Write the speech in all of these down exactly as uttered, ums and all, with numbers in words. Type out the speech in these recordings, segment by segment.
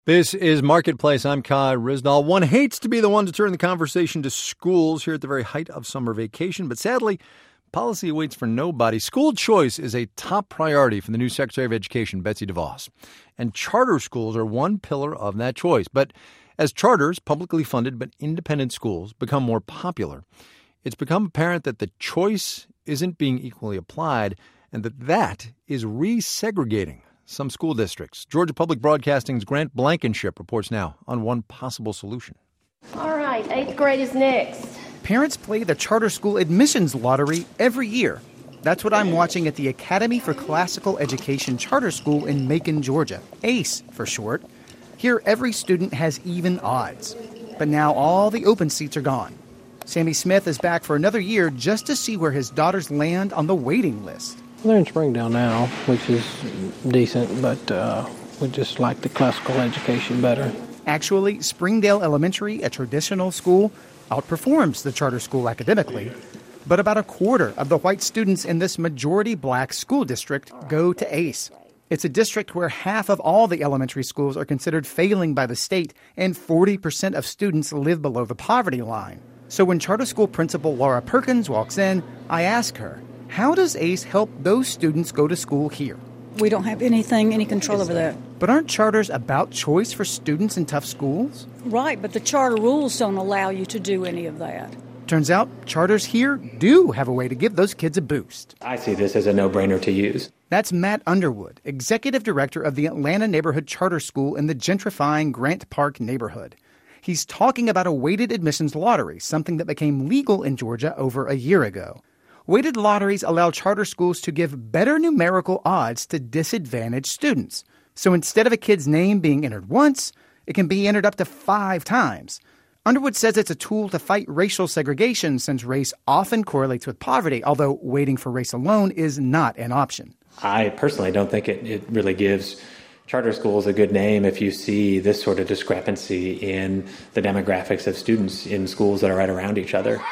This is Marketplace. I'm Kai Ryssdal. One hates to be the one to turn the conversation to schools here at the very height of summer vacation, but sadly, policy waits for nobody. School choice is a top priority for the new Secretary of Education, Betsy DeVos. And charter schools are one pillar of that choice. But as charters, publicly funded but independent schools, become more popular, it's become apparent that the choice isn't being equally applied and that that is resegregating some school districts. Georgia Public Broadcasting's Grant Blankenship reports now on one possible solution. All right, eighth grade is next. Parents play the charter school admissions lottery every year. That's what I'm watching at the Academy for Classical Education Charter School in Macon, Georgia, ACE for short. Here, every student has even odds. But now all the open seats are gone. Sammy Smith is back for another year just to see where his daughters land on the waiting list. They're in Springdale now, which is decent, but uh, we just like the classical education better. Actually, Springdale Elementary, a traditional school, outperforms the charter school academically. But about a quarter of the white students in this majority-black school district go to ACE. It's a district where half of all the elementary schools are considered failing by the state, and forty percent of students live below the poverty line. So when charter school principal Laura Perkins walks in, I ask her, how does ACE help those students go to school here? We don't have anything, any control over that. But aren't charters about choice for students in tough schools? Right, but the charter rules don't allow you to do any of that. Turns out charters here do have a way to give those kids a boost. I see this as a no-brainer to use. That's Matt Underwood, executive director of the Atlanta Neighborhood Charter School in the gentrifying Grant Park neighborhood. He's talking about a weighted admissions lottery, something that became legal in Georgia over a year ago. Weighted lotteries allow charter schools to give better numerical odds to disadvantaged students. So instead of a kid's name being entered once, it can be entered up to five times. Underwood says it's a tool to fight racial segregation since race often correlates with poverty, although waiting for race alone is not an option. I personally don't think it, it really gives charter schools a good name if you see this sort of discrepancy in the demographics of students in schools that are right around each other.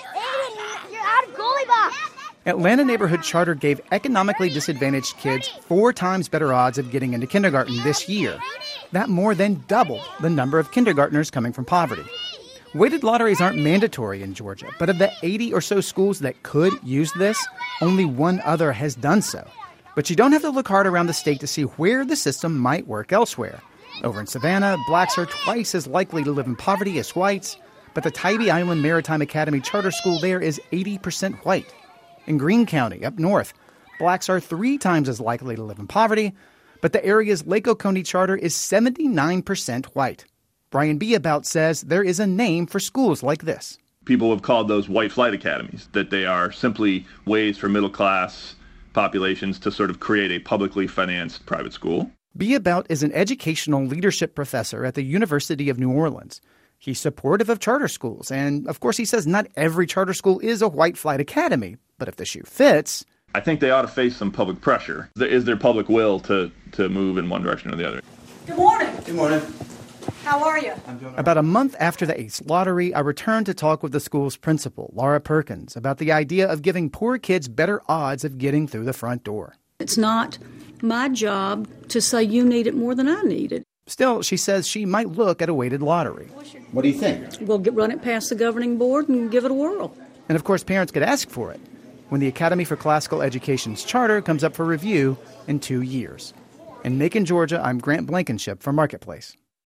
Atlanta Neighborhood Charter gave economically disadvantaged kids four times better odds of getting into kindergarten this year. That more than doubled the number of kindergartners coming from poverty. Weighted lotteries aren't mandatory in Georgia, but of the eighty or so schools that could use this, only one other has done so. But you don't have to look hard around the state to see where the system might work elsewhere. Over in Savannah, blacks are twice as likely to live in poverty as whites, but the Tybee Island Maritime Academy Charter School there is eighty percent white. In Greene County, up north, blacks are three times as likely to live in poverty, but the area's Lake Oconee charter is seventy-nine percent white. Brian Beabout says there is a name for schools like this. People have called those white flight academies, that they are simply ways for middle-class populations to sort of create a publicly financed private school. Beabout is an educational leadership professor at the University of New Orleans. He's supportive of charter schools, and of course he says not every charter school is a white flight academy, but if the shoe fits... I think they ought to face some public pressure. Is there public will to, to move in one direction or the other? Good morning. Good morning. How are you? About a month after the ACE lottery, I returned to talk with the school's principal, Laura Perkins, about the idea of giving poor kids better odds of getting through the front door. It's not my job to say you need it more than I need it. Still, she says she might look at a weighted lottery. What do you think? We'll get, run it past the governing board and give it a whirl. And of course, parents could ask for it when the Academy for Classical Education's charter comes up for review in two years. In Macon, Georgia, I'm Grant Blankenship for Marketplace.